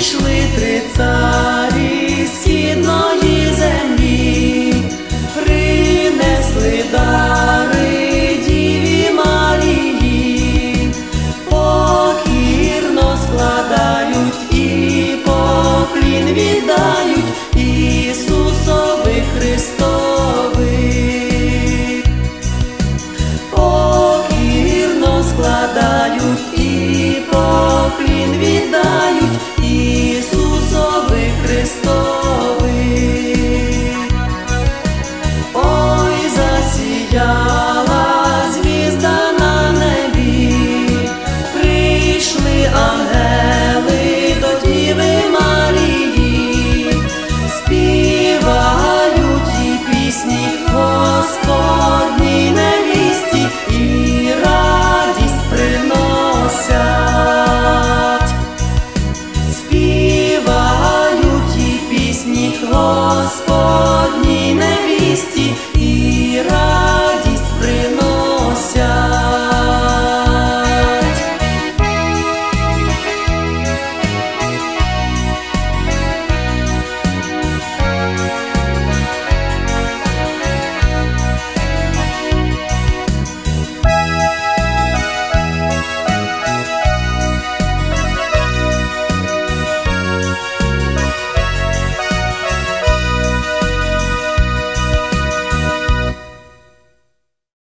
прийшли три царі східної землі, принесли дари Діві Марії, покірно складають і поклін віддають Ісусові Христові. Покірно складають і поклін віддають Ісусові Христові. Ой, засіяла звізда на небі, прийшли ангели до Діви Марії, співають і пісні Господній невісті і радість приносять. Співають і пісні Господній невісті і радість